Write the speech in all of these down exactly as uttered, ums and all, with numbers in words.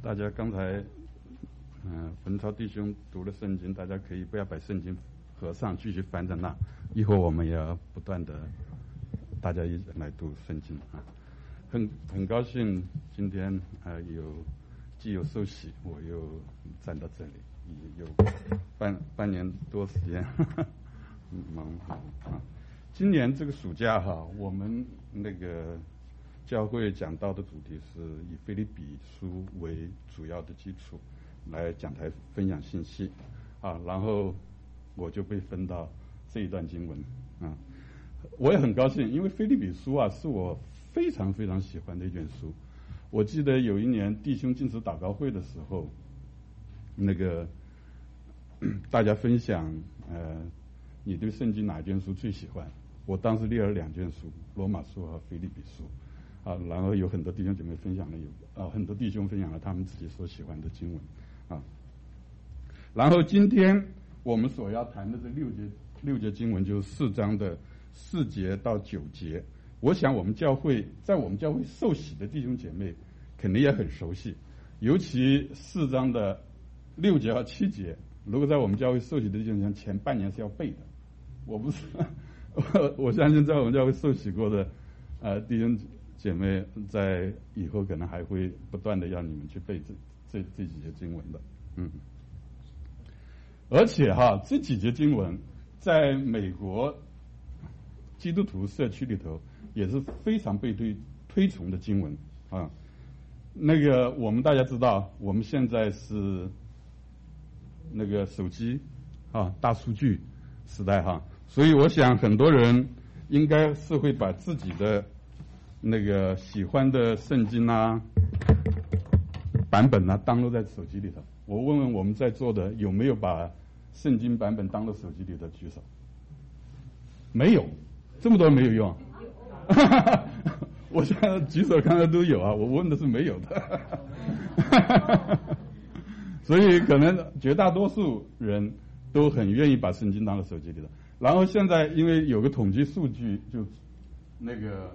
大家刚才，嗯、呃，文超弟兄读了圣经，大家可以不要把圣经合上，继续翻在那。一会儿我们也要不断的，大家一起来读圣经啊。很很高兴今天啊、呃、有既有受洗，我又站到这里，也有半半年多时间，呵呵忙啊。今年这个暑假哈，我们那个教会讲到的主题是以腓立比书为主要的基础来讲台分享信息啊，然后我就被分到这一段经文啊，我也很高兴，因为腓立比书啊是我非常非常喜欢的一卷书。我记得有一年弟兄禁食祷告会的时候，那个大家分享呃，你对圣经哪一卷书最喜欢？我当时列了两卷书，罗马书和腓立比书啊，然后有很多弟兄姐妹分享了有啊，很多弟兄分享了他们自己所喜欢的经文啊。然后今天我们所要谈的这六节六节经文，就是四章的四节到九节。我想我们教会在我们教会受洗的弟兄姐妹肯定也很熟悉，尤其四章的六节和七节，如果在我们教会受洗的弟兄姐妹前半年是要背的。我不是我我相信在我们教会受洗过的呃弟兄姐妹，在以后可能还会不断的让你们去背这这这几节经文的，嗯。而且哈，这几节经文在美国基督徒社区里头也是非常被推推崇的经文啊。那个我们大家知道，我们现在是那个手机啊大数据时代哈，所以我想很多人应该是会把自己的那个喜欢的圣经啊版本啊当录在手机里头。我问问我们在座的有没有把圣经版本当到手机里的举手？没有，这么多人没有用。我现在举手看到都有啊，我问的是没有的。所以可能绝大多数人都很愿意把圣经当到手机里的。然后现在因为有个统计数据，就那个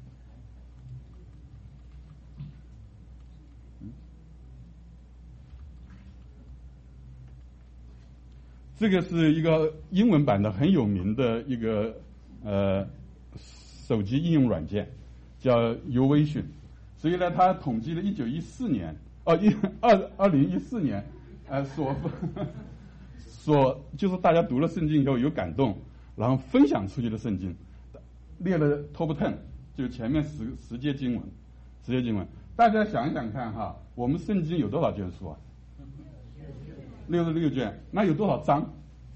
这个是一个英文版的很有名的一个呃手机应用软件，叫 YouVersion。所以呢，它统计了一九一四年，哦，一二二零一四年，呃，所所就是大家读了圣经以后有感动，然后分享出去的圣经，列了 top ten， 就前面十十节经文，十节经文。大家想一想看哈，我们圣经有多少卷书啊？六十六卷，那有多少章？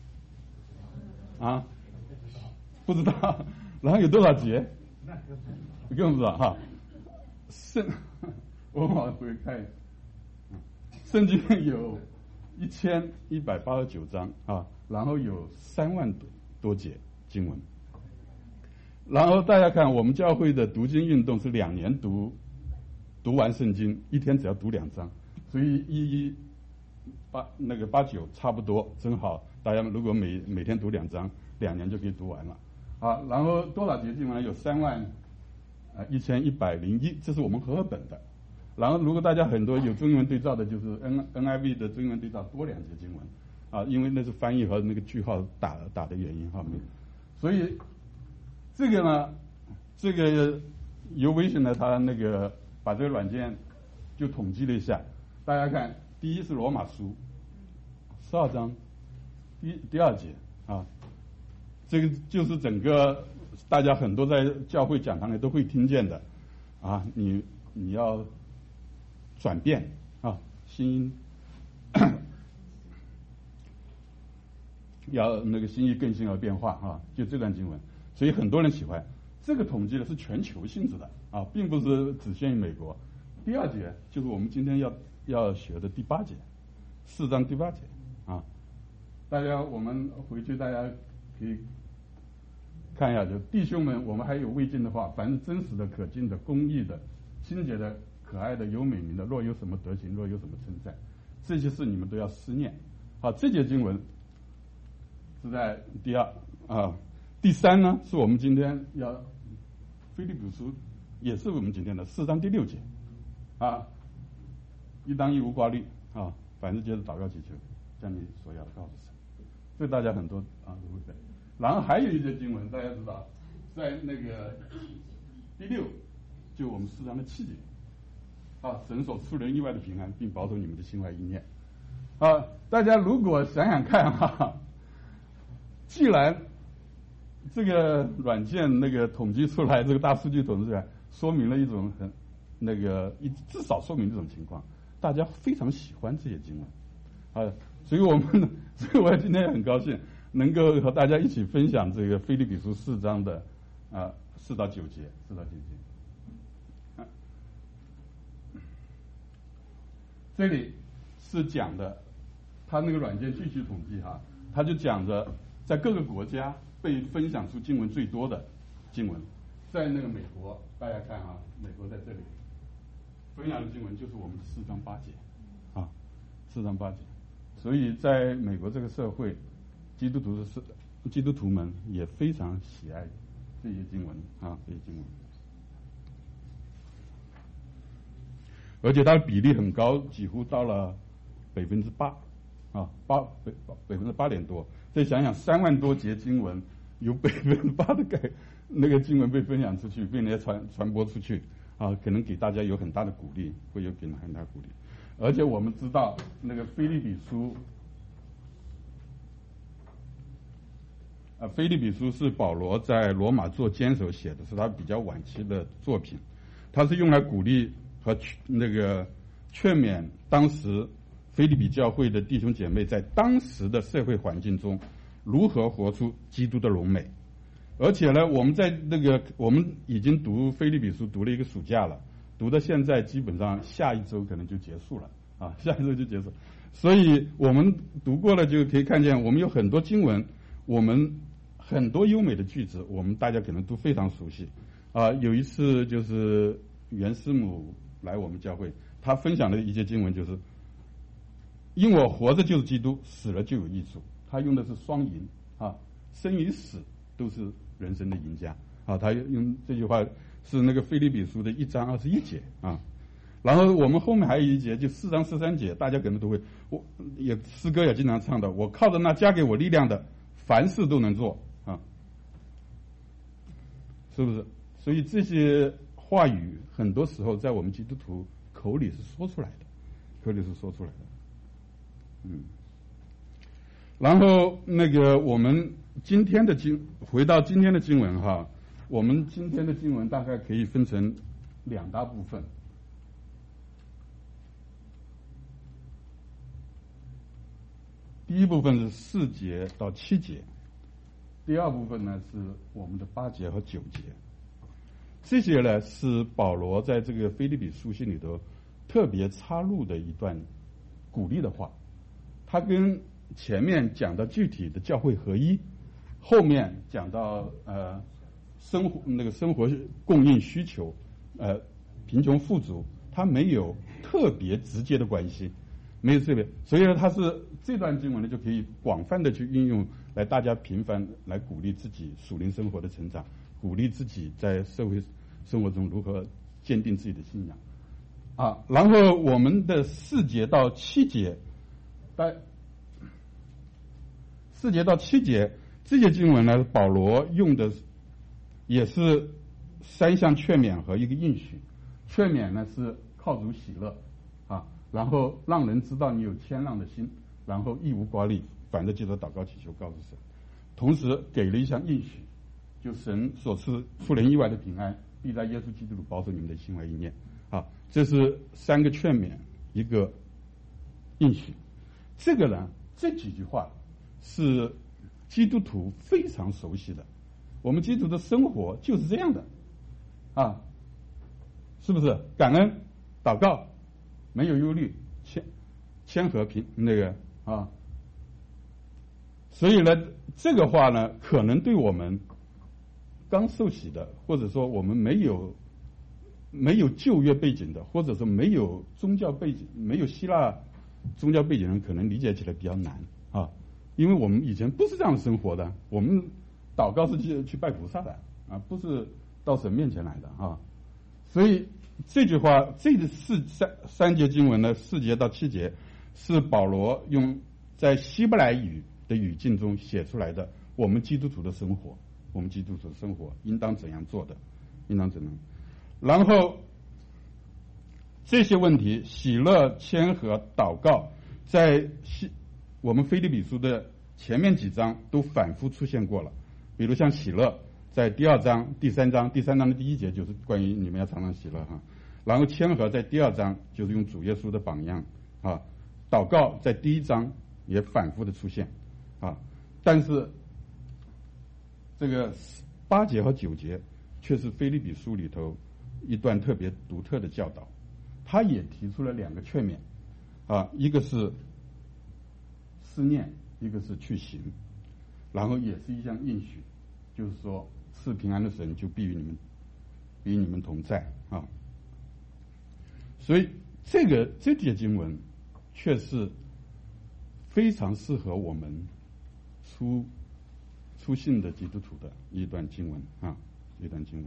啊，不知道。然后有多少节？更不知道哈。圣，我往回看，圣经有一千一百八十九章啊，然后有三万多多节经文。然后大家看，我们教会的读经运动是两年读读完圣经，一天只要读两章，所以一一。八那个八九差不多，正好大家如果每每天读两章，两年就可以读完了。好，然后多少节经文呢？有三万呃一千一百零一，这是我们和合本的。然后如果大家很多有中英文对照的，就是 N N I V 的中英文对照多两节经文啊，因为那是翻译和那个句号打打的原因哈。所以这个呢，这个YouVersion呢，它那个把这个软件就统计了一下，大家看。第一是罗马书，十二章，第第二节啊，这个就是整个大家很多在教会讲堂里都会听见的啊，你你要转变啊，心意要那个心意更新而变化啊，就这段经文，所以很多人喜欢。这个统计的是全球性质的啊，并不是只限于美国。第二节就是我们今天要。要学的第八节，四章第八节啊，大家我们回去大家可以看一下，就弟兄们，我们还有未尽的话，凡是真实的、可敬的、公义的、清洁的、可爱的、有美名的，若有什么德行，若有什么称赞，这些事你们都要思念。好，这节经文是在第二啊，第三呢是我们今天要腓立比书，也是我们今天的四章第六节啊。 一当一无挂虑啊，反正接着祷告祈求，将你所要的告诉神。这大家很多啊都会背。然后还有一节经文，大家知道，在那个第六，就我们四章的七节啊，神所出人意外的平安，并保守你们的心怀意念啊。大家如果想想看哈、啊，既然这个软件那个统计出来，这个大数据统计出来，说明了一种很那个一至少说明这种情况，大家非常喜欢这些经文啊，所以我们所以我今天也很高兴能够和大家一起分享这个腓立比书四章的啊四到九节，四到九节。啊，这里是讲的，他那个软件继续统计哈，他就讲着在各个国家被分享出经文最多的经文，在那个美国，大家看哈，美国在这里分享的经文就是我们四章八节啊，四章八节。所以在美国这个社会，基督徒是基督徒们也非常喜爱这些经文啊，这些经文，而且它的比例很高，几乎到了百分之八啊，八百百分之八点多。再想想三万多节经文，有百分之八的改那个经文被分享出去，被人家传传播出去啊，可能给大家有很大的鼓励，会有给人很大鼓励。而且我们知道那个腓立比书。啊，腓立比书是保罗在罗马做监守写的，是他比较晚期的作品。他是用来鼓励和那个劝勉当时腓立比教会的弟兄姐妹在当时的社会环境中如何活出基督的荣美。而且呢，我们在那个我们已经读腓立比书读了一个暑假了，读到现在基本上下一周可能就结束了啊，下一周就结束。所以我们读过了就可以看见，我们有很多经文，我们很多优美的句子，我们大家可能都非常熟悉啊。有一次就是袁师母来我们教会，她分享的一节经文就是因我活着就是基督，死了就有益处。她用的是双赢啊，生与死都是人生的赢家啊。她用这句话是那个腓立比书的一章二十一节啊。然后我们后面还有一节，就四章十三节，大家可能都会，我也诗歌也经常唱的，我靠着那加给我力量的，凡事都能做。是不是？所以这些话语很多时候在我们基督徒口里是说出来的，口里是说出来的。嗯。然后那个我们今天的经，回到今天的经文哈，我们今天的经文大概可以分成两大部分。第一部分是四节到七节。第二部分呢是我们的八节和九节，这些呢是保罗在这个腓立比书信里头特别插入的一段鼓励的话。他跟前面讲到具体的教会合一，后面讲到呃生活那个生活供应需求，呃贫穷富足，他没有特别直接的关系，没有特别，所以呢，他是这段经文呢就可以广泛的去运用。来，大家频繁来鼓励自己属灵生活的成长，鼓励自己在社会生活中如何坚定自己的信仰啊。然后我们的四节到七节，在四节到七节这些经文呢，保罗用的也是三项劝勉和一个应许。劝勉呢是靠主喜乐啊，然后让人知道你有谦让的心，然后一无挂虑。反正记得祷告祈求告诉神，同时给了一项应许，就神所赐出人意外的平安，必在耶稣基督里保守你们的心怀意念。啊，这是三个劝勉，一个应许。这个呢，这几句话是基督徒非常熟悉的，我们基督徒的生活就是这样的，啊，是不是？感恩、祷告，没有忧虑，谦谦和平那个啊。所以呢，这个话呢，可能对我们刚受洗的，或者说我们没有没有旧约背景的，或者说没有宗教背景、没有希腊宗教背景的人，可能理解起来比较难啊，因为我们以前不是这样生活的，我们祷告是去去拜菩萨的啊，不是到神面前来的啊。所以这句话，这个四三三节经文呢，四节到七节，是保罗用在希伯来语的语境中写出来的。我们基督徒的生活，我们基督徒的生活应当怎样做的，应当怎样。然后这些问题，喜乐、谦和、祷告，在希我们腓立比书的前面几章都反复出现过了。比如像喜乐，在第二章、第三章，第三章的第一节就是关于你们要常常喜乐哈。然后谦和在第二章就是用主耶稣的榜样啊。祷告在第一章也反复的出现啊，但是这个八节和九节却是腓立比书里头一段特别独特的教导。他也提出了两个劝勉啊，一个是思念，一个是去行，然后也是一项应许，就是说赐平安的神就必与你们与你们同在啊。所以这个这节经文却是非常适合我们初初信的基督徒的一段经文啊，一段经文。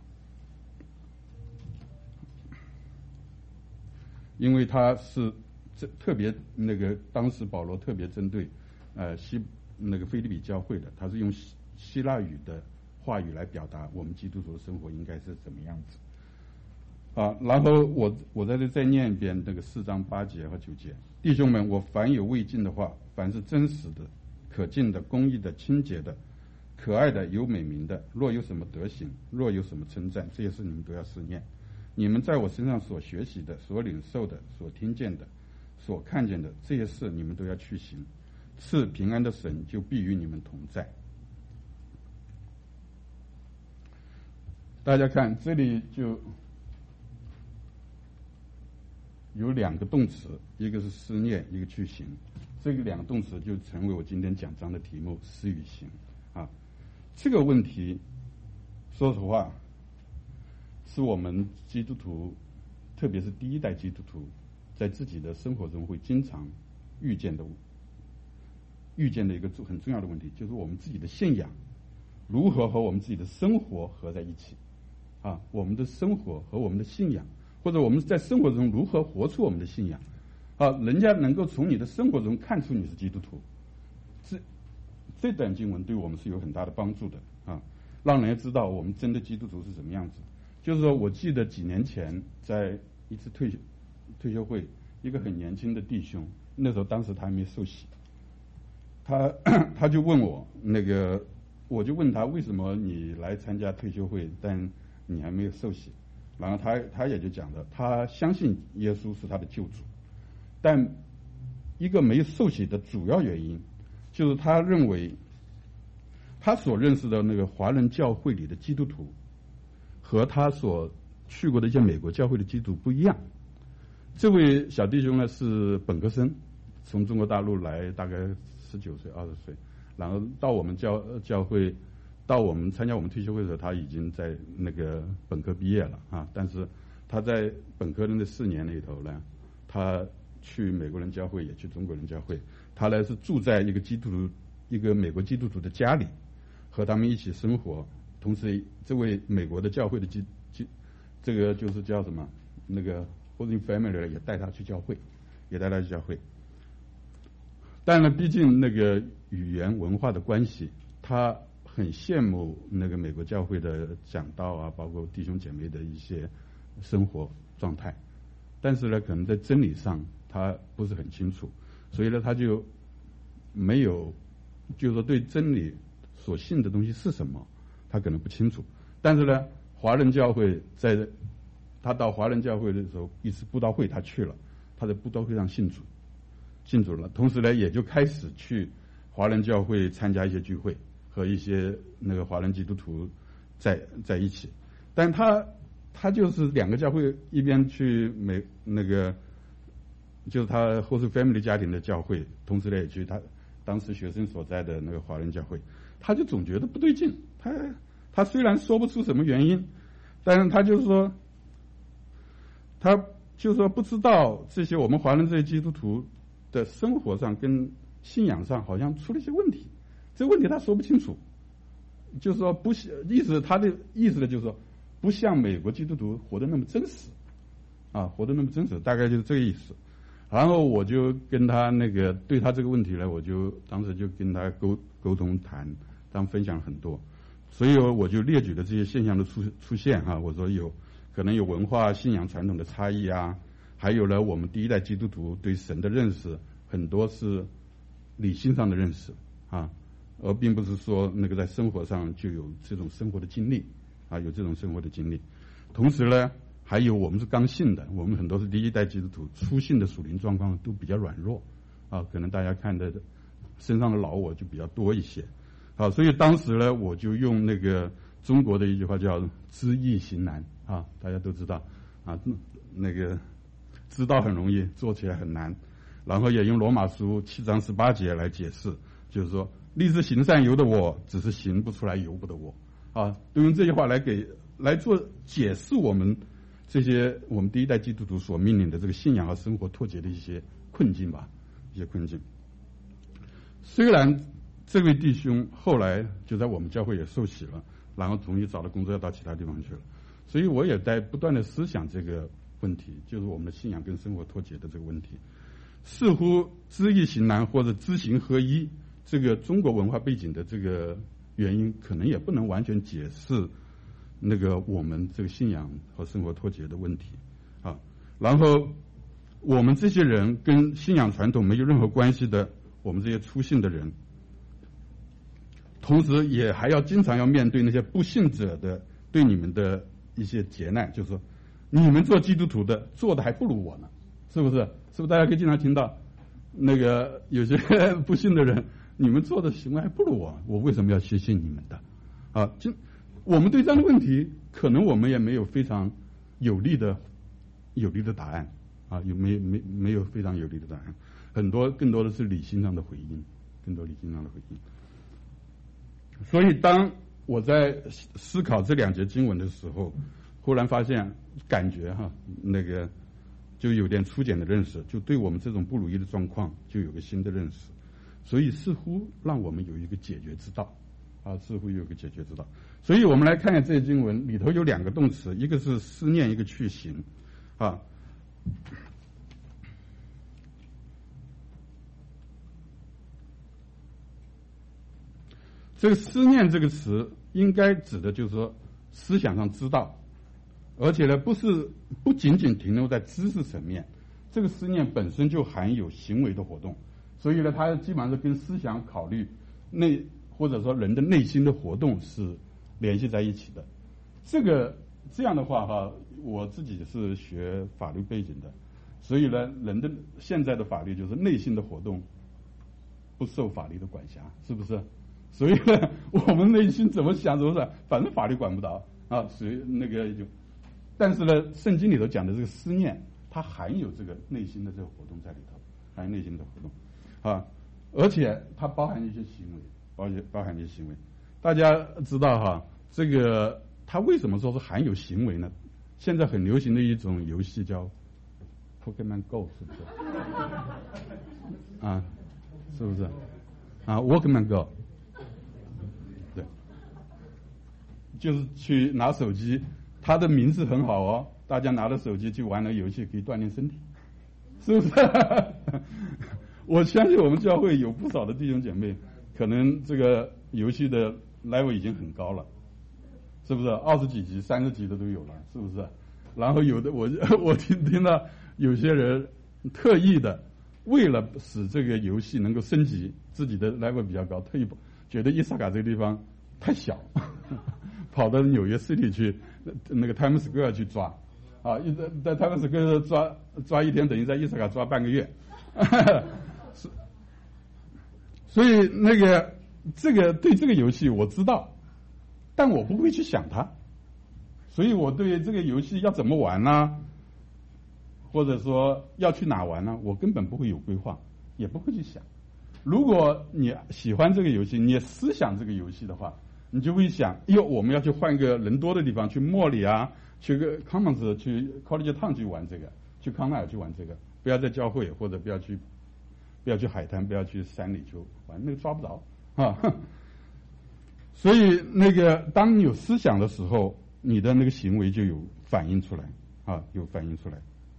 因为他是这特别那个当时保罗特别针对呃希那个腓立比教会的，他是用希希腊语的话语来表达我们基督徒的生活应该是怎么样子啊。然后我我在这再念一遍那个四章八节和九节。弟兄们，我凡有未尽的话，凡是真实的、可敬的、公义的、清洁的、可爱的、有美名的，若有什么德行，若有什么称赞，这些事你们都要思念。你们在我身上所学习的、所领受的、所听见的、所看见的，这些事你们都要去行。赐平安的神就必与你们同在。大家看这里就有两个动词，一个是思念，一个去行。这个两个动词就成为我今天讲章的题目，思与行啊。这个问题说实话是我们基督徒，特别是第一代基督徒，在自己的生活中会经常遇见的遇见的一个很重要的问题，就是我们自己的信仰如何和我们自己的生活合在一起啊？我们的生活和我们的信仰，或者我们在生活中如何活出我们的信仰啊？人家能够从你的生活中看出你是基督徒，这这段经文对我们是有很大的帮助的啊，让人家知道我们真的基督徒是什么样子。就是说我记得几年前在一次退休退休会，一个很年轻的弟兄，那时候当时他还没受洗，他他就问我那个，我就问他为什么你来参加退休会，但你还没有受洗？然后他他也就讲了，他相信耶稣是他的救主，但一个没有受洗的主要原因，就是他认为他所认识的那个华人教会里的基督徒和他所去过的一些美国教会的基督徒不一样。这位小弟兄呢是本科生，从中国大陆来，大概十九岁、二十岁，然后到我们教教会，到我们参加我们退休会的时候，他已经在那个本科毕业了啊。但是他在本科的那四年里头呢，他去美国人教会，也去中国人教会。他呢是住在一个基督徒、一个美国基督徒的家里，和他们一起生活。同时，这位美国的教会的基基，这个就是叫什么那个 Holy Family 也带他去教会，也带他去教会。但呢，毕竟那个语言文化的关系，他很羡慕那个美国教会的讲道啊，包括弟兄姐妹的一些生活状态。但是呢，可能在真理上他不是很清楚，所以呢，他就没有，就是说对真理所信的东西是什么，他可能不清楚。但是呢，华人教会在他到华人教会的时候，一次布道会他去了，他在布道会上信主，信主了。同时呢，也就开始去华人教会参加一些聚会，和一些那个华人基督徒在在一起。但他他就是两个教会，一边去美那个就是他 Holy Family 家庭的教会，同时呢也去他当时学生所在的那个华人教会。他就总觉得不对劲，他他虽然说不出什么原因，但是他就是说，他就是说不知道这些我们华人这些基督徒的生活上跟信仰上好像出了一些问题，这个问题他说不清楚，就是说不意思他的意思呢，就是说不像美国基督徒活得那么真实啊，活得那么真实，大概就是这个意思。然后我就跟他那个对他这个问题呢，我就当时就跟他沟沟通谈，他们分享了很多，所以我就列举了这些现象的出出现哈、啊，我说有可能有文化信仰传统的差异啊，还有呢我们第一代基督徒对神的认识很多是理性上的认识啊，而并不是说那个在生活上就有这种生活的经历啊，有这种生活的经历，同时呢。还有我们是刚信的，我们很多是第一代基督徒，初信的属灵状况都比较软弱，啊，可能大家看的身上的老我就比较多一些，啊，所以当时呢，我就用那个中国的一句话叫“知易行难”，啊，大家都知道，啊，那个知道很容易，做起来很难，然后也用罗马书七章十八节来解释，就是说立志行善由的我，只是行不出来由不得我，啊，都用这句话来给来做解释我们。这些我们第一代基督徒所面临的这个信仰和生活脱节的一些困境吧，一些困境。虽然这位弟兄后来就在我们教会也受洗了，然后同意找了工作要到其他地方去了，所以我也在不断的思想这个问题，就是我们的信仰跟生活脱节的这个问题。似乎知易行难或者知行合一，这个中国文化背景的这个原因，可能也不能完全解释。那个我们这个信仰和生活脱节的问题啊，然后我们这些人跟信仰传统没有任何关系的，我们这些初信的人，同时也还要经常要面对那些不信者的对你们的一些劫难，就是说你们做基督徒的做的还不如我呢，是不是？是不是大家可以经常听到那个有些不信的人，你们做的行为还不如我，我为什么要去信你们的？啊，就。我们对这样的问题，可能我们也没有非常有力的、有力的答案啊，有没没没有非常有力的答案，很多更多的是理性上的回应，更多理性上的回应。所以，当我在思考这两节经文的时候，忽然发现，感觉哈，那个就有点粗浅的认识，就对我们这种不如意的状况，就有个新的认识，所以似乎让我们有一个解决之道。啊，似乎有个解决之道，所以我们来看看这些经文里头有两个动词，一个是思念，一个去行，啊，这个思念这个词应该指的就是说思想上知道，而且呢不是不仅仅停留在知识层面，这个思念本身就含有行为的活动，所以呢它基本上是跟思想考虑那。或者说人的内心的活动是联系在一起的，这个这样的话哈，我自己是学法律背景的，所以呢，人的现在的法律就是内心的活动不受法律的管辖，是不是？所以呢，我们内心怎么想怎么想，反正法律管不着啊，所以那个就，但是呢，圣经里头讲的这个思念，它含有这个内心的这个活动在里头，含有内心的活动啊，而且它包含一些行为。包包含这些行为，大家知道哈，这个它为什么说是含有行为呢？现在很流行的一种游戏叫 Pokemon Go， 是不是？啊，是不是？啊 ，Walkman Go， 对，就是去拿手机，它的名字很好哦，大家拿着手机去玩那个游戏，可以锻炼身体，是不是？我相信我们教会有不少的弟兄姐妹。可能这个游戏的 level 已经很高了，是不是？二十几级、三十级的都有了，是不是？然后有的我我听听到有些人特意的为了使这个游戏能够升级，自己的 level 比较高，特意觉得伊萨卡这个地方太小，跑到纽约 City 去那个 Times Square 去抓，啊，一在在 Times Square 抓抓一天，等于在伊萨卡抓半个月。所以那个这个对这个游戏我知道，但我不会去想它，所以我对这个游戏要怎么玩呢？或者说要去哪玩呢？我根本不会有规划，也不会去想。如果你喜欢这个游戏，你也思想这个游戏的话，你就会想，哎呦，我们要去换个人多的地方，去莫里啊，去个 Commons， 去 College Town 去玩这个，去康奈尔去玩这个，不要在教会，或者不要去。不要去海滩，不要去山里去玩，那个抓不着啊。所以那个当你有思想的时候，你的那个行为就有反映出来啊，有反映出来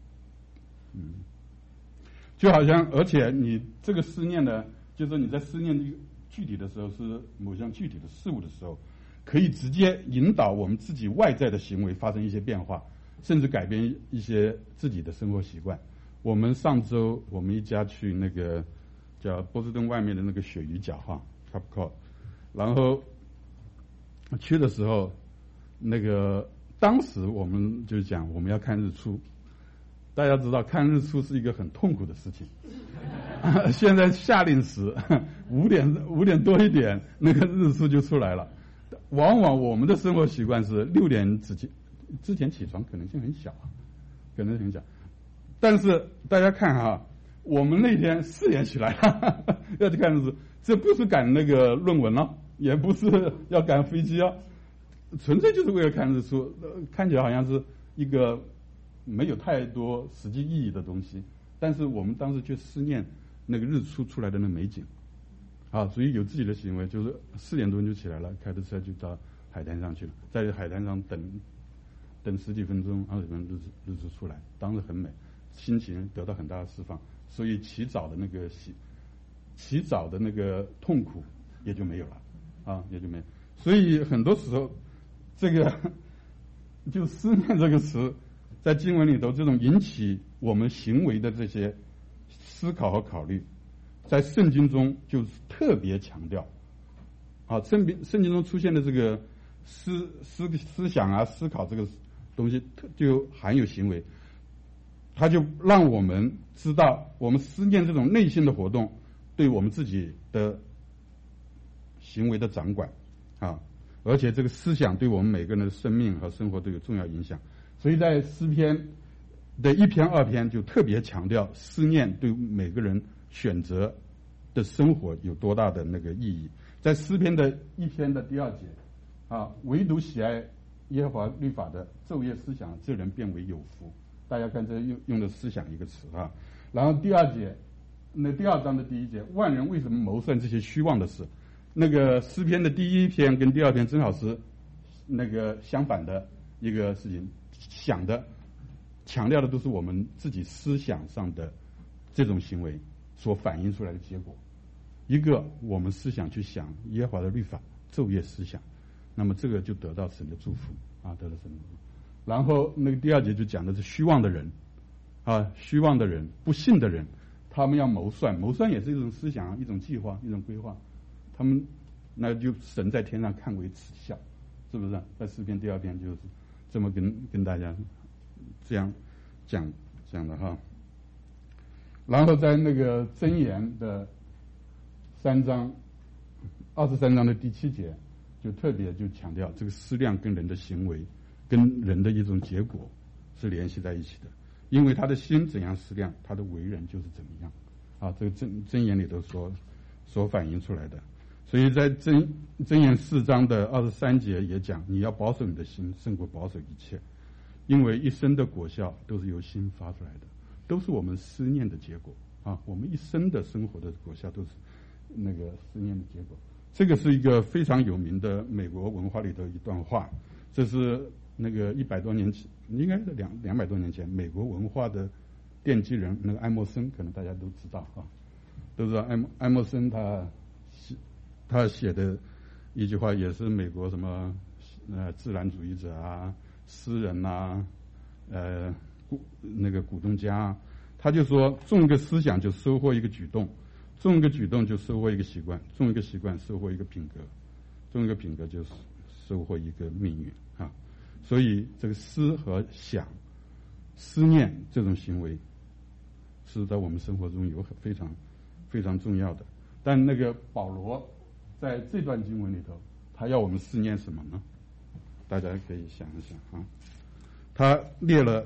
嗯，就好像，而且你这个思念呢，就是你在思念一个具体的时候，是某项具体的事物的时候，可以直接引导我们自己外在的行为发生一些变化，甚至改变一些自己的生活习惯。我们上周我们一家去那个叫波士顿外面的那个鳕鱼角哈 Cape Cod， 然后去的时候，那个当时我们就讲我们要看日出。大家知道看日出是一个很痛苦的事情。现在夏令时五点五点多一点，那个日出就出来了。往往我们的生活习惯是六点之前之前起床可能性很小，可能性很小。但是大家看哈，我们那天四点起来了，要去看日出，这不是赶那个论文了，也不是要赶飞机啊，纯粹就是为了看日出，看起来好像是一个没有太多实际意义的东西，但是我们当时却思念那个日出出来的那美景，啊，所以有自己的行为，就是四点钟就起来了，开着车就到海滩上去了，在海滩上等等十几分钟、二十分钟，日出日出出来，当时很美，心情得到很大的释放，所以起早的那个起起早的那个痛苦也就没有了，啊，也就没有。所以很多时候，这个就思念这个词。在经文里头，这种引起我们行为的这些思考和考虑，在圣经中就是特别强调。啊，圣经圣经中出现的这个思思思想啊、思考这个东西，就含有行为，它就让我们知道，我们思念这种内心的活动，对我们自己的行为的掌管啊，而且这个思想对我们每个人的生命和生活都有重要影响。所以在诗篇的一篇二篇就特别强调思念对每个人选择的生活有多大的那个意义。在诗篇的一篇的第二节啊，唯独喜爱耶和华律法的，昼夜思想，这人变为有福。大家看这用用的思想一个词啊。然后第二节，那第二章的第一节，万人为什么谋算这些虚妄的事？那个诗篇的第一篇跟第二篇正好是那个相反的一个事情。想的强调的都是我们自己思想上的这种行为所反映出来的结果。一个我们思想去想耶和华的律法，昼夜思想，那么这个就得到神的祝福啊，得到神的祝福。然后那个第二节就讲的是虚妄的人啊，虚妄的人、不信的人，他们要谋算，谋算也是一种思想、一种计划、一种规划。他们那就神在天上看为耻笑，是不是？在诗篇第二篇就是这么跟跟大家这样讲讲的哈。然后在那个箴言的三章二十三章的第七节，就特别就强调这个思量跟人的行为跟人的一种结果是联系在一起的，因为他的心怎样思量，他的为人就是怎么样啊。这个箴箴言里头所所反映出来的。所以在箴箴言四章的二十三节也讲，你要保守你的心，胜过保守一切，因为一生的果效都是由心发出来的，都是我们思念的结果啊。我们一生的生活的果效都是那个思念的结果。这个是一个非常有名的美国文化里的一段话，这是那个一百多年前，应该是两两百多年前，美国文化的奠基人那个爱默生，可能大家都知道啊，都知道爱爱默生他。他写的一句话也是美国什么呃自然主义者啊、诗人啊、呃股那个股东家啊，他就说种一个思想就收获一个举动，种一个举动就收获一个习惯，种一个习惯收获一个品格，种一个品格就收获一个命运啊。所以这个思和想、思念这种行为是在我们生活中有非常非常重要的。但那个保罗在这段经文里头，他要我们思念什么呢？大家可以想一想啊。他列了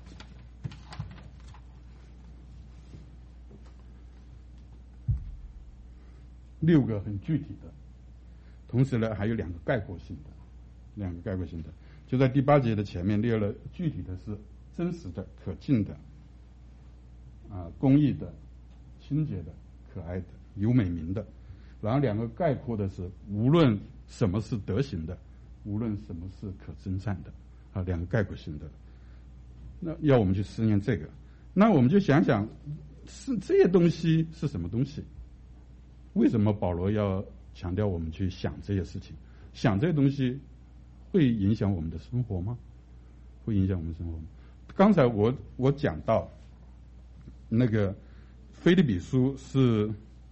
六个很具体的，同时呢还有两个概括性的，两个概括性的，就在第八节的前面列了具体的是真实的、可敬的、啊公义的、清洁的、可爱的、有美名的。然后两个概括的是无论什么是德行的，无论什么是可称赞的啊，两个概括性的。那要我们去思念这个， 那我们就想想，是这些东西是什么东西？为什么保罗要强调我们去想这些事情？想这些东西会影响我们的生活吗？会影响我们生活吗？刚才我我讲到那个腓立比书是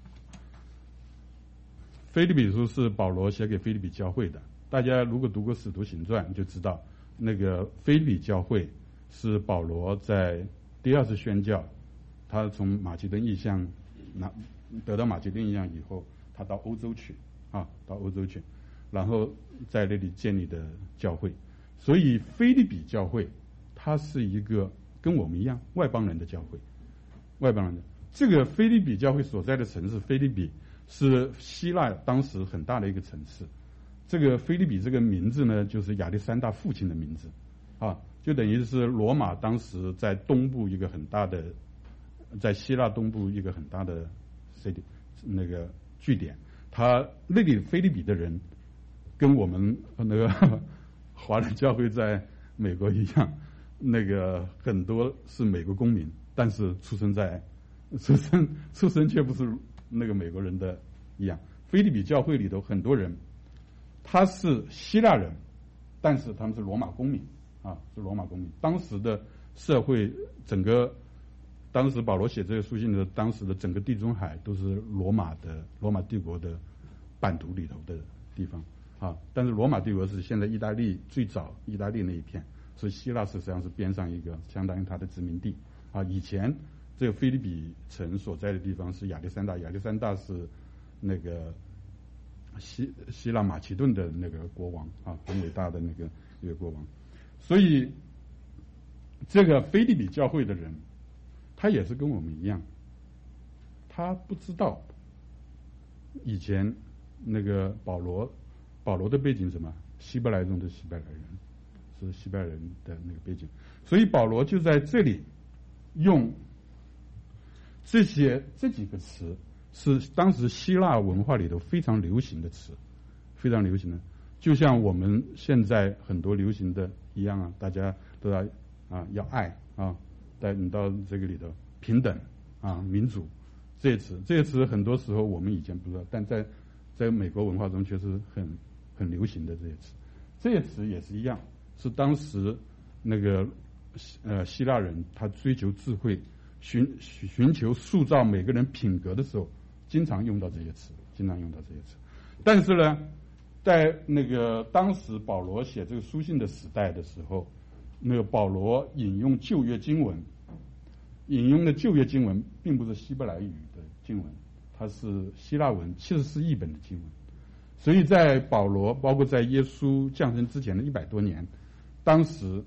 腓立比书是保罗写给腓立比教会的。大家如果读过《使徒行传》，就知道那个腓立比教会是保罗在第二次宣教，他从马其顿异象拿得到马其顿异象以后，他到欧洲去啊，到欧洲去，然后在那里建立的教会。所以腓立比教会它是一个跟我们一样外邦人的教会，外邦人的这个腓立比教会所在的城市腓立比是希腊当时很大的一个城市。这个腓立比这个名字呢，就是亚历山大父亲的名字啊，就等于是罗马当时在东部一个很大的，在希腊东部一个很大的 city 那个据点。他那里腓立比的人跟我们那个华人教会在美国一样，那个很多是美国公民，但是出生在出生出生却不是那个美国人的一样。腓立比教会里头很多人他是希腊人，但是他们是罗马公民啊，是罗马公民。当时的社会整个，当时保罗写这个书信的，当时的整个地中海都是罗马的罗马帝国的版图里头的地方啊。但是罗马帝国是现在意大利最早意大利那一片，所以希腊实际上是边上一个相当于它的殖民地啊。以前这个腓立比城所在的地方是亚历山大，亚历山大是那个希希腊马其顿的那个国王啊，很伟大的那个一个国王。所以这个腓立比教会的人，他也是跟我们一样，他不知道以前那个保罗保罗的背景是什么，希伯来中的希伯来人，是希伯来人的那个背景。所以保罗就在这里用这些这几个词，是当时希腊文化里头非常流行的词，非常流行的，就像我们现在很多流行的一样啊，大家都要啊要爱啊，带你到这个里头平等啊民主这些词，这些词很多时候我们以前不知道，但在在美国文化中却是很很流行的这些词。这些词也是一样，是当时那个呃希腊人他追求智慧，寻寻求塑造每个人品格的时候，经常用到这些词，经常用到这些词。但是呢，在那个当时保罗写这个书信的时代的时候，那个保罗引用旧约经文，引用的旧约经文并不是希伯来语的经文，它是希腊文七十四译本的经文。所以在保罗，包括在耶稣降生之前的一百多年，当时，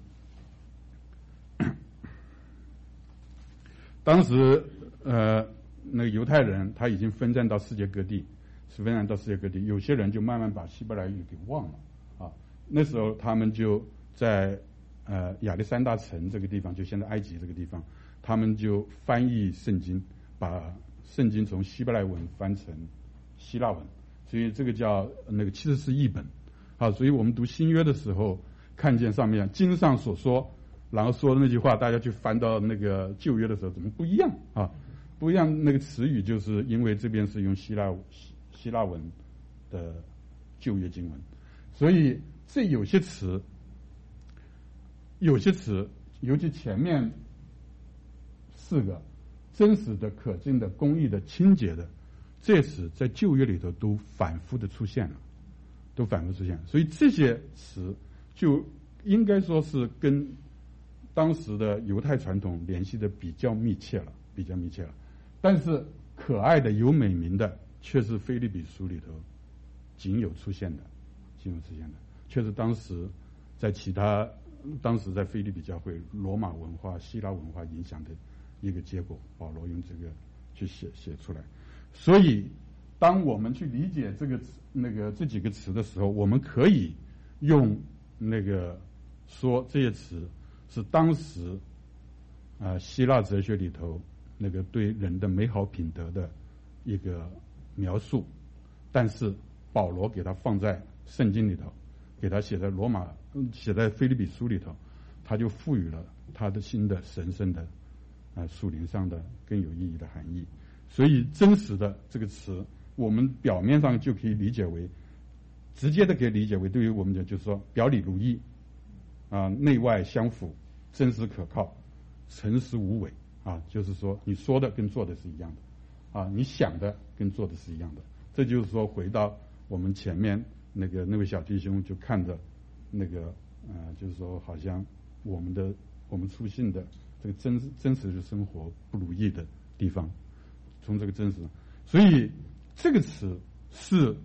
当时呃，那个犹太人他已经分散到世界各地，是分散到世界各地。有些人就慢慢把希伯来语给忘了啊。那时候他们就在呃亚历山大城这个地方，就现在埃及这个地方，他们就翻译圣经，把圣经从希伯来文翻成希腊文。所以这个叫那个七十四译本，好，所以我们读新约的时候，看见上面经上所说，然后说的那句话，大家去翻到那个旧约的时候，怎么不一样啊？不一样，那个词语就是因为这边是用希腊希希腊文的旧约经文，所以这有些词，有些词，尤其前面四个真实的、可敬的、公义的、清洁的。这词在旧约里头都反复的出现了，都反复出现，所以这些词就应该说是跟当时的犹太传统联系的比较密切了，比较密切了。但是可爱的、有美名的，却是腓立比书里头仅有出现的，仅有出现的，却是当时在其他当时在腓立比教会罗马文化、希腊文化影响的一个结果。保罗用这个去写写出来。所以，当我们去理解这个那个这几个词的时候，我们可以用那个说这些词是当时啊、呃、希腊哲学里头那个对人的美好品德的一个描述，但是保罗给它放在圣经里头，给它写在罗马写在腓立比书里头，他就赋予了他的新的神圣的啊属灵上的更有意义的含义。所以真实的这个词，我们表面上就可以理解为，直接的可以理解为，对于我们讲就是说表里如一，啊内外相符，真实可靠，诚实无伪啊，就是说你说的跟做的是一样的，啊你想的跟做的是一样的。这就是说回到我们前面那个那位小弟兄就看着那个呃，就是说好像我们的我们出信的这个真真实的生活不如意的地方。从这个真实，所以这个词是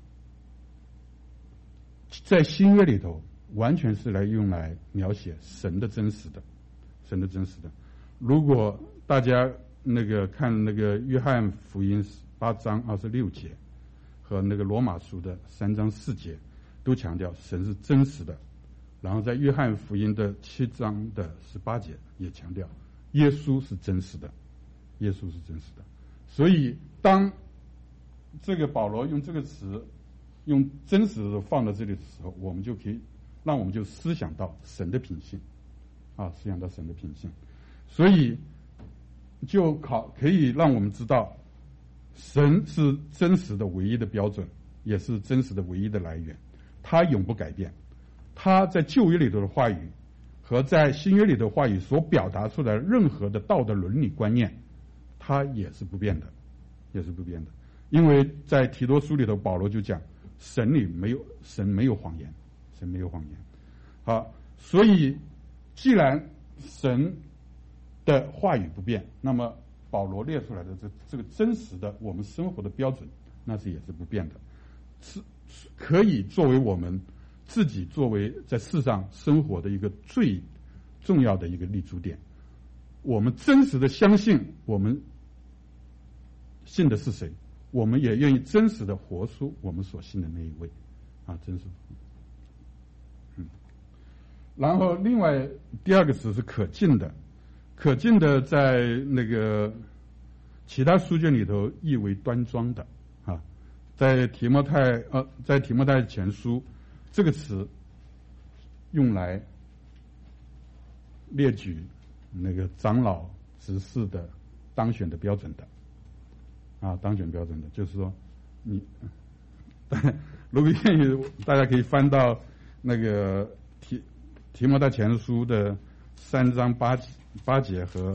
在新约里头完全是来用来描写神的真实的，神的真实的。如果大家那个看那个约翰福音八章二十六节和那个罗马书的三章四节，都强调神是真实的。然后在约翰福音的七章的十八节也强调耶稣是真实的，耶稣是真实的。所以当这个保罗用这个词用真实的放到这里的时候，我们就可以让我们就思想到神的品性啊，思想到神的品性。所以就考可以让我们知道神是真实的唯一的标准，也是真实的唯一的来源，他永不改变。他在旧约里头的话语和在新约里的话语所表达出来的任何的道德伦理观念，它也是不变的，也是不变的。因为在提多书里头，保罗就讲，神里没有神没有谎言，神没有谎言。好，所以既然神的话语不变，那么保罗列出来的这这个真实的我们生活的标准，那是也是不变的，是可以作为我们自己作为在世上生活的一个最重要的一个立足点。我们真实的相信我们信的是谁，我们也愿意真实的活出我们所信的那一位啊，真实。嗯，然后另外第二个词是可敬的，可敬的在那个其他书卷里头译为端庄的啊，在提摩太呃，在提摩太前书这个词用来列举那个长老执事的当选的标准的啊，当选标准的，就是说你如果愿意，大家可以翻到那个提提摩太前书的三章八八节和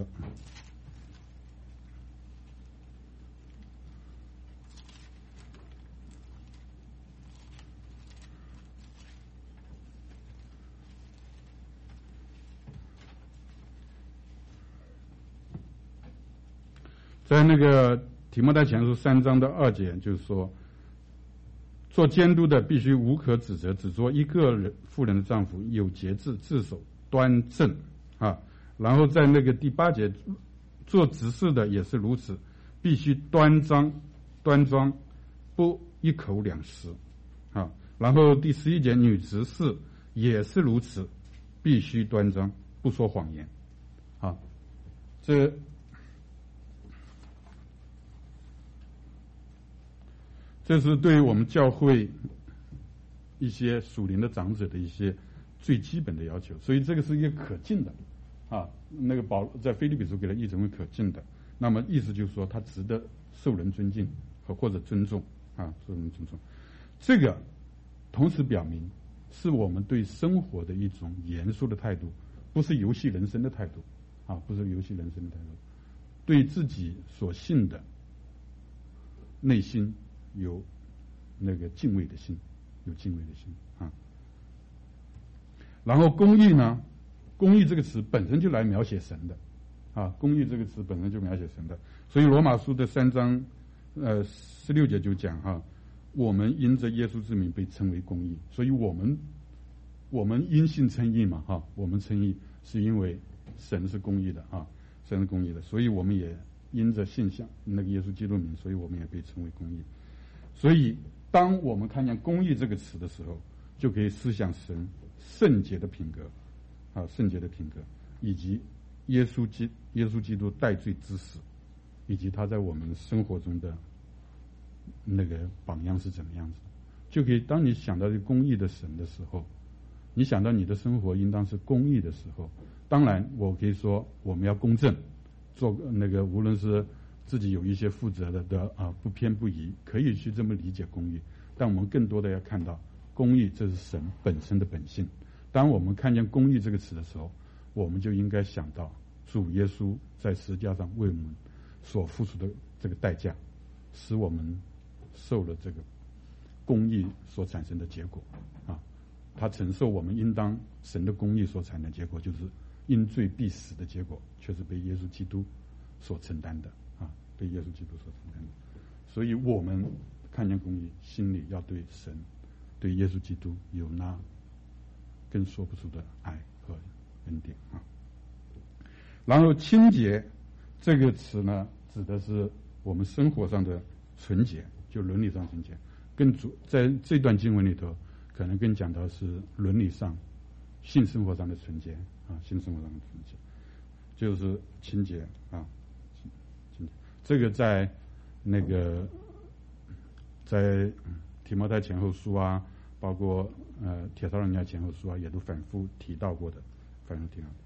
在那个提摩太前书三章的二节，就是说，做监督的必须无可指责，只做一个人妇人的丈夫，有节制，自守，端正啊。然后在那个第八节，做执事的也是如此，必须端庄，端庄，不一口两食啊。然后第十一节，女执事也是如此，必须端庄，不说谎言啊。这这是对于我们教会一些属灵的长者的一些最基本的要求，所以这个是一个可敬的啊。那个保在腓立比书给他译成为可敬的，那么意思就是说他值得受人尊敬和或者尊重啊，受人尊重。这个同时表明是我们对生活的一种严肃的态度，不是游戏人生的态度啊，不是游戏人生的态度，对自己所信的内心有那个敬畏的心，有敬畏的心啊。然后公义呢，公义这个词本身就来描写神的啊，公义这个词本身就描写神的，所以罗马书的三章呃十六节就讲哈、啊，我们因着耶稣之名被称为公义，所以我们我们因信称义嘛哈、啊，我们称义是因为神是公义的啊，神是公义的，所以我们也因着信向那个耶稣基督名，所以我们也被称为公义。所以当我们看见公义这个词的时候，就可以思想神圣洁的品格啊，圣洁的品格，以及耶稣基耶稣基督代罪之死，以及他在我们生活中的那个榜样是怎么样子的，就可以当你想到这公义的神的时候，你想到你的生活应当是公义的时候，当然我可以说我们要公正， 做那个无论是自己有一些负责的的啊不偏不倚，可以去这么理解公义。但我们更多的要看到公义，这是神本身的本性。当我们看见公义这个词的时候，我们就应该想到主耶稣在十字架上为我们所付出的这个代价，使我们受了这个公义所产生的结果啊。他承受我们应当神的公义所产生的结果，就是因罪必死的结果，却是被耶稣基督所承担的啊，被耶稣基督所承担的。所以我们看见公义，心里要对神、对耶稣基督有那更说不出的爱和恩典啊。然后清洁这个词呢，指的是我们生活上的纯洁，就伦理上纯洁。更主在这段经文里头，可能更讲到是伦理上、性生活上的纯洁啊，性生活上的纯洁，就是清洁啊，清洁。这个在那个在提摩太前后书啊，包括呃帖撒罗尼迦前后书啊，也都反复提到过的，反复提到的。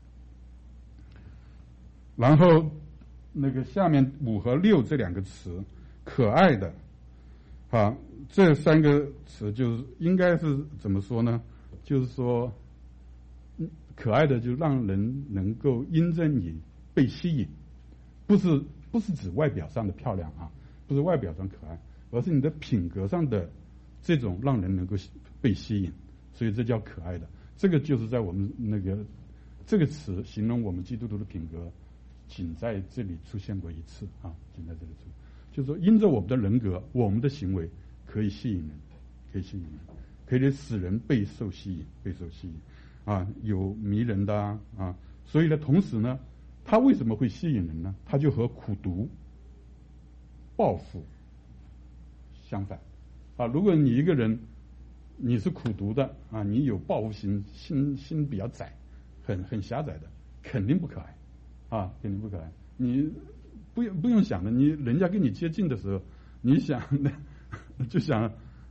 然后那个下面五和六这两个词，可爱的啊，这三个词就是应该是怎么说呢？就是说，可爱的就让人能够因着你被吸引，不是不是指外表上的漂亮啊，不是外表上可爱，而是你的品格上的这种让人能够被吸引，所以这叫可爱的。这个就是在我们那个这个词形容我们基督徒的品格，仅在这里出现过一次啊，仅在这里出现，就是说因着我们的人格，我们的行为可以吸引人，可以吸引人，可以使人备受吸引，备受吸引啊，有迷人的啊啊，所以呢，同时呢，它为什么会吸引人呢？它就和苦毒、报复相反啊。如果你一个人你是苦毒的啊，你有报复心，心心比较窄，很很狭窄的，肯定不可爱啊，肯定不可爱。你不用不用想的，你人家跟你接近的时候，你想就想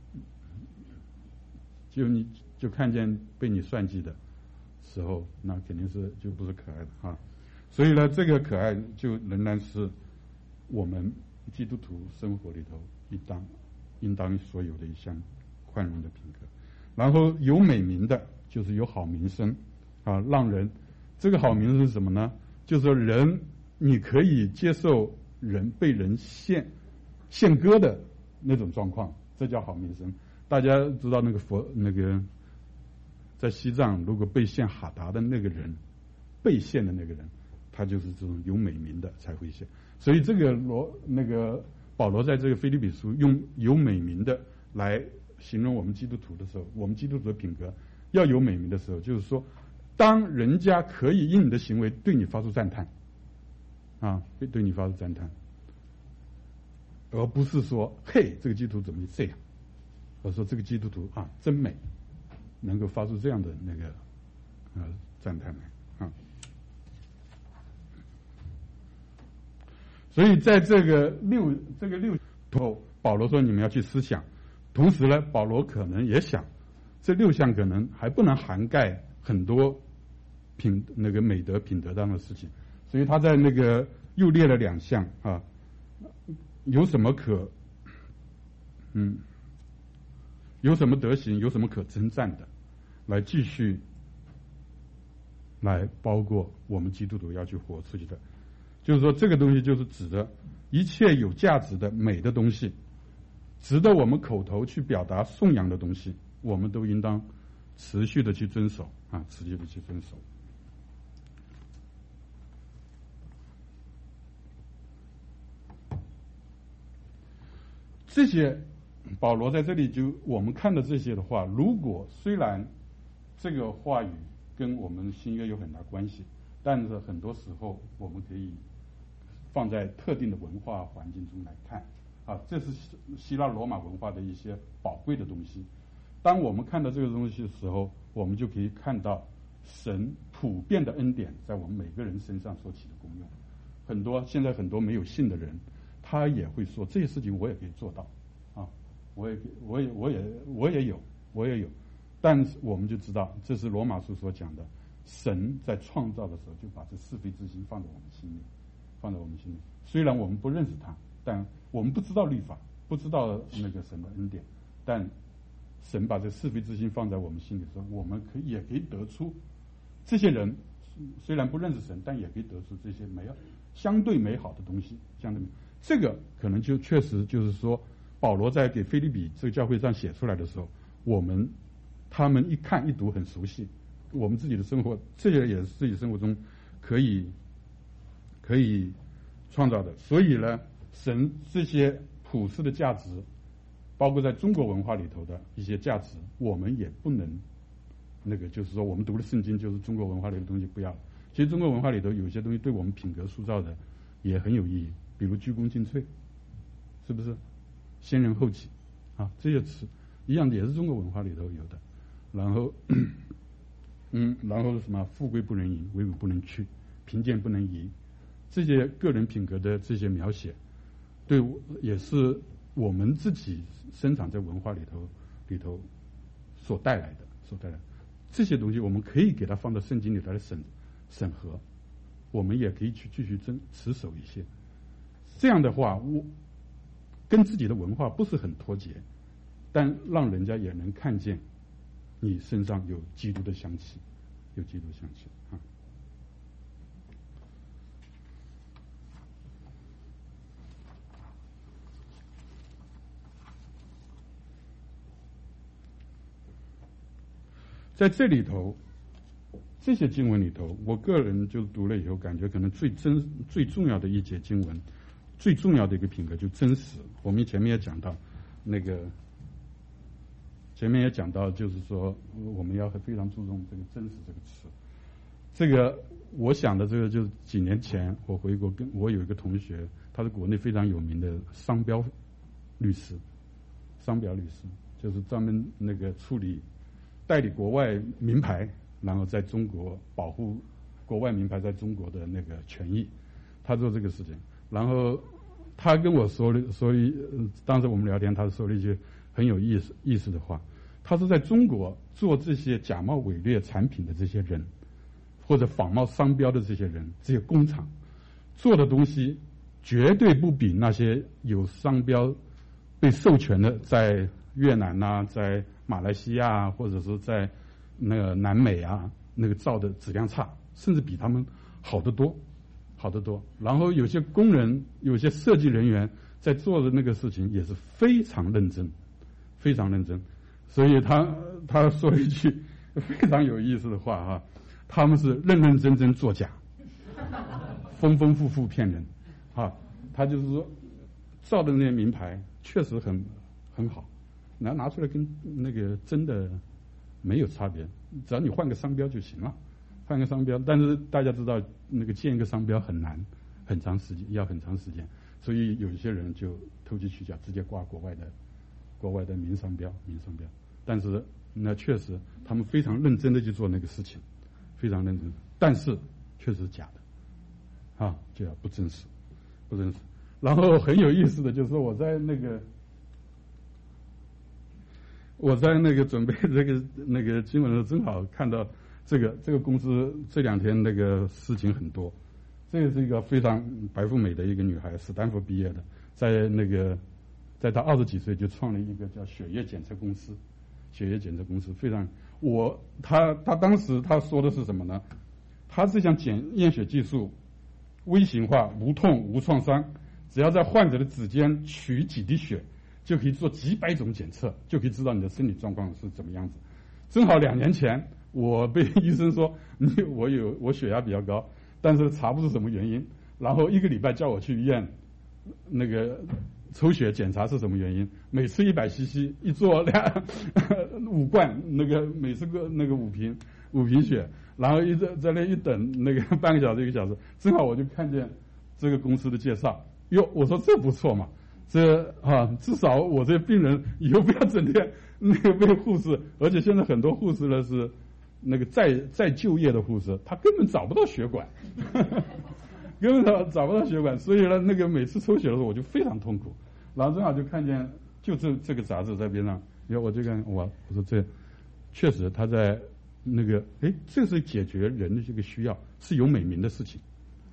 就你就看见被你算计的时候，那肯定是就不是可爱的啊。所以呢，这个可爱就仍然是我们基督徒生活里头应当应当所有的一项宽容的品格。然后有美名的，就是有好名声啊，让人这个好名声是什么呢？就是说人你可以接受人被人献献歌的那种状况，这叫好名声。大家知道那个佛那个在西藏，如果被献哈达的那个人，被献的那个人，他就是这种有美名的才会献。所以这个罗那个保罗在这个腓立比书用有美名的来形容我们基督徒的时候，我们基督徒的品格要有美名的时候，就是说，当人家可以因你的行为对你发出赞叹，啊，对你发出赞叹，而不是说嘿，这个基督徒怎么这样，而说这个基督徒啊真美，能够发出这样的那个呃赞叹来啊。所以在这个六这个六头，保罗说你们要去思想。同时呢，保罗可能也想，这六项可能还不能涵盖很多品那个美德品德当中的事情，所以他在那个又列了两项啊，有什么可嗯有什么德行，有什么可称赞的，来继续来包括我们基督徒要去活出去的，就是说这个东西就是指的一切有价值的美的东西。值得我们口头去表达颂扬的东西，我们都应当持续的去遵守啊，持续的去遵守。这些保罗在这里就我们看的这些的话，如果虽然这个话语跟我们新约有很大关系，但是很多时候我们可以放在特定的文化环境中来看。啊，这是希腊罗马文化的一些宝贵的东西。当我们看到这个东西的时候，我们就可以看到神普遍的恩典在我们每个人身上所起的功用。很多现在很多没有信的人，他也会说这些事情我也可以做到，啊，我也我也我也我也有我也有。但是我们就知道，这是罗马书所讲的，神在创造的时候就把这是非之心放在我们心里， 放在我们心里。虽然我们不认识他，但我们不知道律法，不知道那个神的恩典，但神把这是非之心放在我们心里的时候，我们可以也可以得出这些人虽然不认识神，但也可以得出这些美相对美好的东西。相对这个可能就确实就是说，保罗在给腓立比这个教会上写出来的时候，我们他们一看一读很熟悉，我们自己的生活，这些也是自己生活中可以可以创造的。所以呢，神这些普世的价值，包括在中国文化里头的一些价值，我们也不能那个就是说我们读的圣经就是中国文化里的东西不要。其实中国文化里头有些东西对我们品格塑造的也很有意义，比如鞠躬尽瘁，是不是？先人后己啊，这些词一样的也是中国文化里头有的。然后嗯，然后什么富贵不能淫，威武不能屈，贫贱不能移，这些个人品格的这些描写，对我也是我们自己生长在文化里头里头所带来的所带来的这些东西，我们可以给它放到圣经里来审审核，我们也可以去继续争持守一些。这样的话，我跟自己的文化不是很脱节，但让人家也能看见你身上有基督的香气，有基督的香气啊。在这里头，这些经文里头，我个人就读了以后，感觉可能最真最重要的一节经文，最重要的一个品格就真实。我们前面也讲到，那个前面也讲到，就是说我们要非常注重这个真实这个词。这个我想的这个就是几年前我回国，跟我有一个同学，他是国内非常有名的商标律师，商标律师就是专门那个处理代理国外名牌，然后在中国保护国外名牌在中国的那个权益，他做这个事情。然后他跟我说了说一，当时我们聊天，他说了一句很有意思意思的话。他说，在中国做这些假冒伪劣产品的这些人，或者仿冒商标的这些人，这些工厂做的东西，绝对不比那些有商标被授权的在越南啊，在马来西亚啊，或者是在那个南美啊，那个造的质量差，甚至比他们好得多，好得多。然后有些工人，有些设计人员在做的那个事情也是非常认真，非常认真。所以他他说了一句非常有意思的话哈，他们是认认真真作假，丰丰富富骗人，啊，他就是说造的那些名牌确实很很好，拿拿出来跟那个真的没有差别，只要你换个商标就行了，换个商标。但是大家知道那个建一个商标很难，很长时间，要很长时间，所以有一些人就投机取巧，直接挂国外的国外的名商标，名商标。但是那确实他们非常认真的去做那个事情，非常认真，但是确实是假的啊，就要不真实，不真实。然后很有意思的就是我在那个我在那个准备这个那个经文的时候，正好看到这个这个公司这两天那个事情很多。这个是一个非常白富美的一个女孩，斯坦福毕业的，在那个在她二十几岁就创了一个叫血液检测公司。血液检测公司非常，我他他当时他说的是什么呢？他这项检验血技术微型化、无痛、无创伤，只要在患者的指尖取几滴血，就可以做几百种检测，就可以知道你的身体状况是怎么样子。正好两年前，我被医生说你我有我血压比较高，但是查不出什么原因，然后一个礼拜叫我去医院那个抽血检查是什么原因？每次一百 C C， 一做两五罐，那个每次个那个五瓶五瓶血，然后一在在那一等那个半个小时一个小时，正好我就看见这个公司的介绍，哟，我说这不错嘛，这啊至少我这病人以后不要整天那个被护士，而且现在很多护士呢是那个在在就业的护士，他根本找不到血管。根本找找不到血管，所以呢，那个每次抽血的时候我就非常痛苦。然后正好就看见就这这个杂志在边上，然后我就看哇，我说这确实他在那个哎，这是解决人的这个需要，是有美名的事情啊，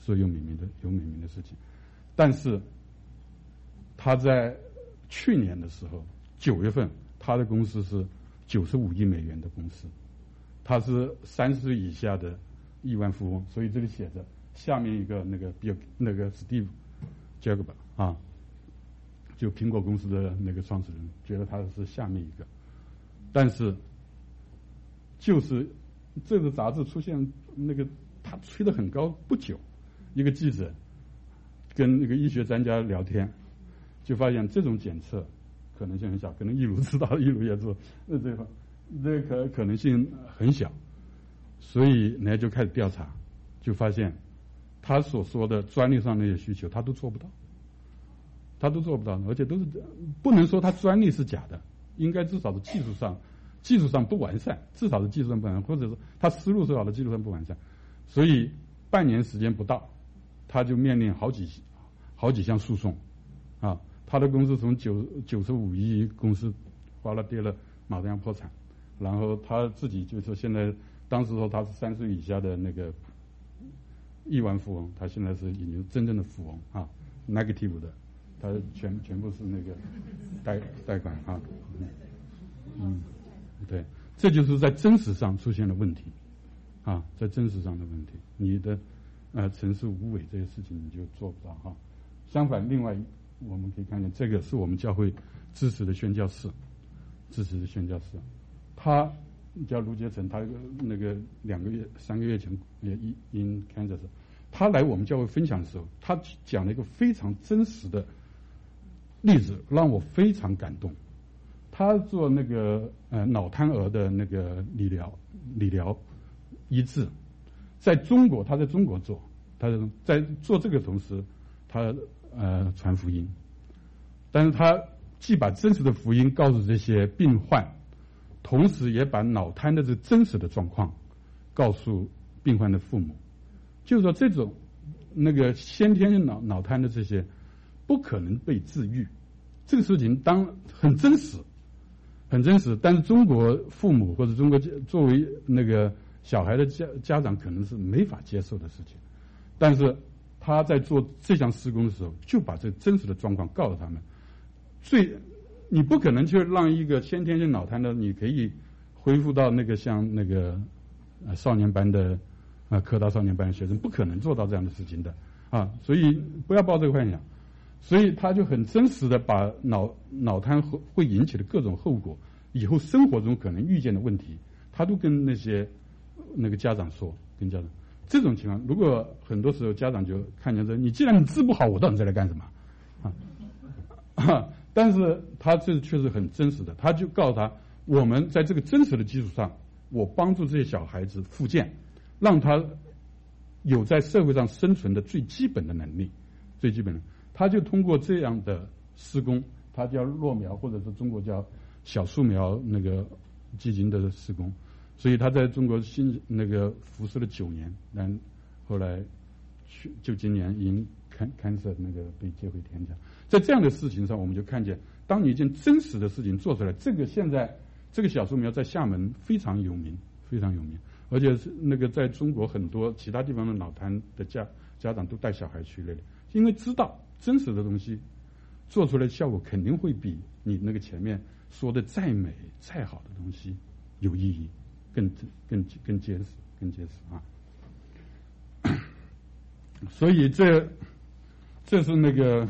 说有美名的有美名的事情，但是他在去年的时候九月份，他的公司是九十五亿美元的公司，他是三十岁以下的亿万富翁，所以这里写着下面一个那个比那个 Steve Jobs 啊，就苹果公司的那个创始人，觉得他是下面一个，但是就是这个杂志出现那个他吹得很高，不久，一个记者跟那个医学专家聊天，就发现这种检测可能性很小，可能一如知道，一如也做，那这个这个可可能性很小，所以呢就开始调查，就发现他所说的专利上那些需求他都做不到，他都做不到，而且都是不能说他专利是假的，应该至少是技术上技术上不完善，至少是技术上不完善，或者是他思路是好的，技术上不完善，所以半年时间不到，他就面临好几好几项诉讼啊。他的公司从九九十五亿公司花了跌了，马上要破产。然后他自己就说，现在当时说他是三岁以下的那个亿万富翁，他现在是已经是真正的富翁啊 ，negative 的，他全全部是那个贷贷款啊，嗯，嗯，对，这就是在真实上出现了问题啊，在真实上的问题，你的呃陈述无伪这些事情你就做不到哈、啊。相反，另外我们可以看见，这个是我们教会支持的宣教士，支持的宣教士，他叫卢杰成，他那个两个月、三个月前也因因 Kansas， 他来我们教会分享的时候，他讲了一个非常真实的例子，让我非常感动。他做那个呃脑瘫儿的那个理疗、理疗医治，在中国，他在中国做，他在做这个同时，他呃传福音，但是他既把真实的福音告诉这些病患，同时也把脑瘫的这真实的状况告诉病患的父母，就是说这种那个先天脑脑瘫的这些不可能被治愈，这个事情当很真实，很真实，但是中国父母或者中国作为那个小孩的家家长可能是没法接受的事情，但是他在做这项施工的时候，就把这真实的状况告诉他们。最，你不可能去让一个先天性脑瘫的，你可以恢复到那个像那个呃少年班的啊、呃、科大少年班的学生，不可能做到这样的事情的啊，所以不要抱这个幻想。所以他就很真实的把脑脑瘫会引起的各种后果，以后生活中可能遇见的问题，他都跟那些那个家长说，跟家长。这种情况，如果很多时候家长就看见这，你既然你治不好，我到底在来干什么？啊，啊但是他这确实很真实的，他就告诉他，我们在这个真实的基础上，我帮助这些小孩子复健，让他有在社会上生存的最基本的能力，最基本的，他就通过这样的施工，他叫落苗，或者是中国叫小树苗那个基金的施工。所以他在中国新那个服侍了九年，然后来去就今年因看 cancer 那个被接回天家。在这样的事情上，我们就看见，当你一件真实的事情做出来，这个现在这个小树苗在厦门非常有名，非常有名，而且是那个在中国很多其他地方的脑瘫的家家长都带小孩去那里，因为知道真实的东西做出来的效果肯定会比你那个前面说的再美再好的东西有意义。更更更结实，更结实啊！所以这这是那个，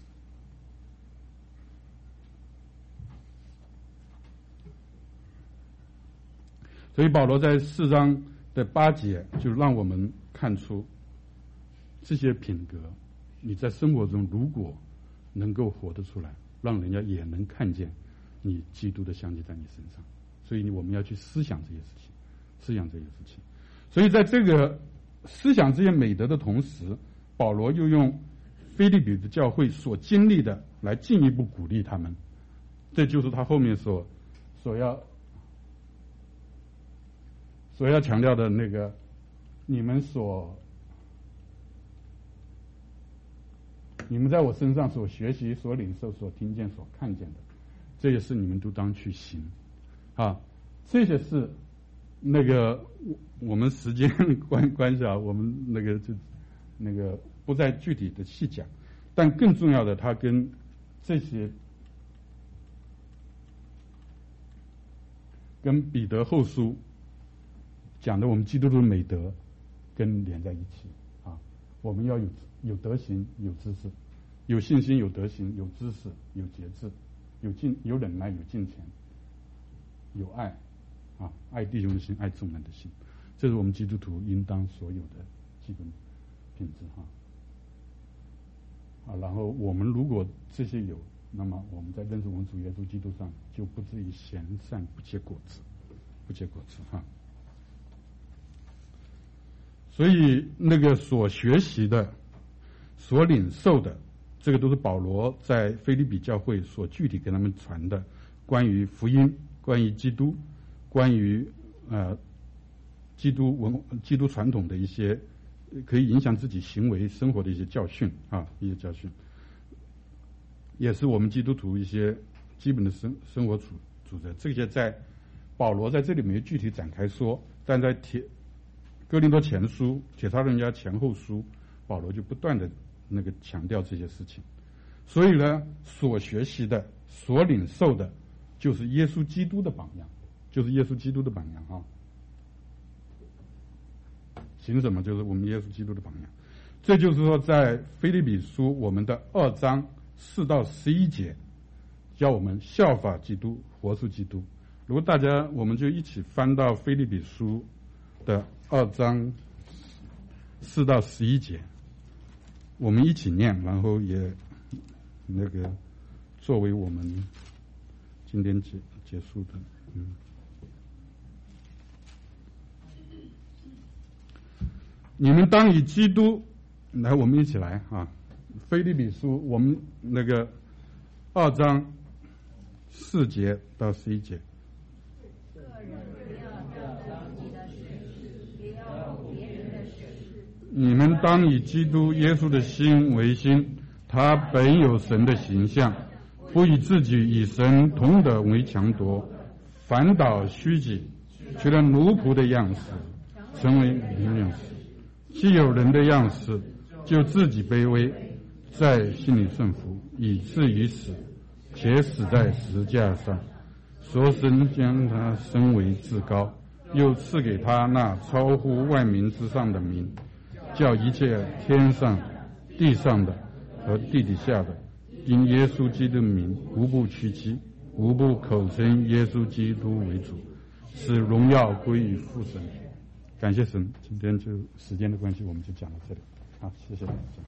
所以保罗在四章的八节就让我们看出这些品格，你在生活中如果能够活得出来，让人家也能看见你基督的香气在你身上。所以我们要去思想这些事情，思想这些事情。所以在这个思想这些美德的同时，保罗又用腓立比的教会所经历的来进一步鼓励他们。这就是他后面所所要所要强调的那个，你们所你们在我身上所学习、所领受、所听见、所看见的，这些事你们都当去行。啊，这些是那个我们时间关关系啊，我们那个就那个不再具体的细讲，但更重要的，他跟这些跟彼得后书讲的我们基督徒的美德跟连在一起啊。我们要有有德行，有知识，有信心，有德行，有知识，有节制，有敬有忍耐，有敬虔，有爱啊，爱弟兄的心，爱众人的心，这是我们基督徒应当所有的基本品质哈。啊，然后我们如果这些有，那么我们在认识我们主耶稣基督上就不至于闲散不结果子，不结果子哈。所以那个所学习的、所领受的，这个都是保罗在腓立比教会所具体给他们传的关于福音、关于基督、关于呃基督文、基督传统的一些可以影响自己行为生活的一些教训啊，一些教训，也是我们基督徒一些基本的生生活主主则。这些在保罗在这里没有具体展开说，但在铁哥林多前书、帖撒罗尼迦前后书，保罗就不断的那个强调这些事情。所以呢，所学习的、所领受的，就是耶稣基督的榜样，就是耶稣基督的榜样啊。行什么？就是我们耶稣基督的榜样。这就是说，在腓立比书我们的二章四到十一节，教我们效法基督，活出基督。如果大家，我们就一起翻到腓立比书的二章四到十一节，我们一起念，然后也那个作为我们今天结结束的，嗯。你们当以基督来，我们一起来啊！腓立比书我们那个二章四节到十一节。个人不要照自己的事，也要后别人的事。你们当以基督耶稣的心为心，他本有神的形象，不以自己与神同等为强夺，反倒虚己，取了奴仆的样式，成为人的样式。既有人的样式，就自己卑微，在心里顺服，以至于死，且死在十字架上。所神将他升为至高，又赐给他那超乎万民之上的名，叫一切天上、地上的和地底下的，因耶稣基督的名，无不屈膝，无不口称耶稣基督为主，使荣耀归于父神。感谢神，今天就时间的关系，我们就讲到这里。好，谢谢大家。